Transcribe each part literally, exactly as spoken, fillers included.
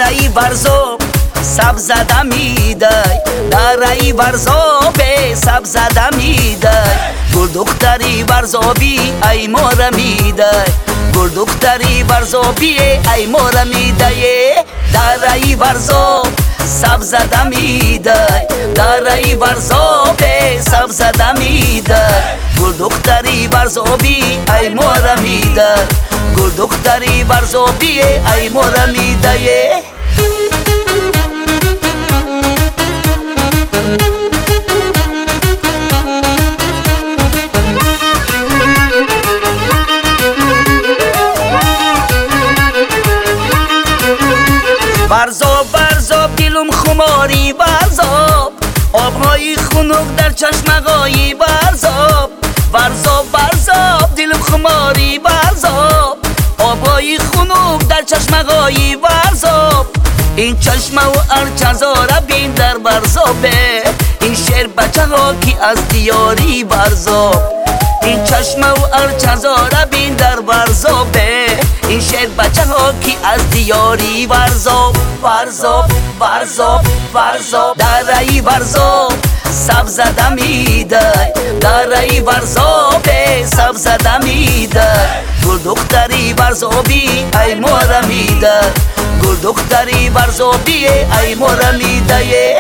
درایی برزو سب زده میدای درایی برزو به سب زده میدای گل دختری برزوبی ای مورا میدای گل دختری برزوبی ای مورا میدای درایی برزو سب زده میدای درایی برزو به سب زده میدای گل دختری برزوبی ای مورا میدای گل دختری برزوبی ای مورا میدای برزاب برزاب دلم خماری برزاب آبهای خنک در چشمگاهی برزاب برزاب برزاب دلم خماری برزاب آبهای خنک در چشمگاهی برزاب این چشمه و ارچزاره بین در برزابه این شعر بچه ها کی از دیاری برزاب این چشمه و ارچزاره بین در برزابه این شعر بچه ها کی از دیاری برزاب برزاب برزاب برزاب درایی برزاب سب زده میدای درایی برزاب سب زده میدای گل دختری برزابی ای مورا میدای گل دختری برزابی ای مورا میدای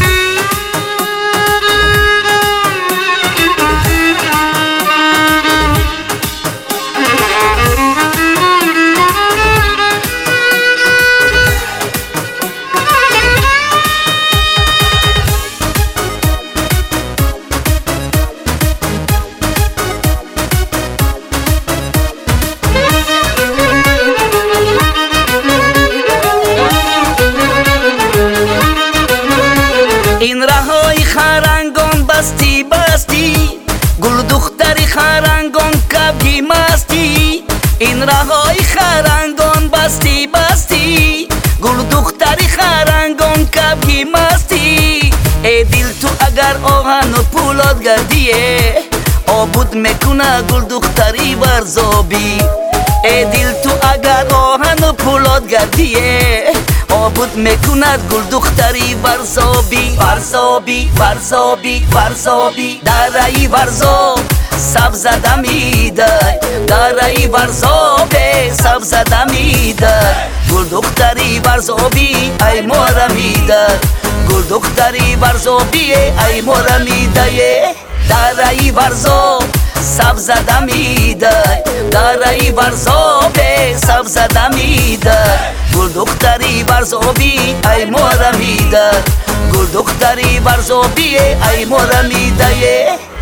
این رهای خرنگان بستی بستی گل دختری خرنگان کبگی مستی این رهای خرنگان بستی بستی گل دختری خرنگان کبگی مستی ای دل تو اگر آهن و پولاد گردیه آبود میکنه گل دختری برزابی ای دل تو اگر آهن و پولاد گردیه آبود میکند گل دختری برزابی برزابی برزابی برزابی درایی برزاب سب زده میدای درایی برزاب سب زده میدای گل دختری برزابی ای مورا میدای گل دختری برزابی ای مورا میدای درایی برزاب سب زده میدای درایی برزاب سب زده میدای گل دختری برزابی ای مورا میدای گل دختری برزابی ای مورا میدای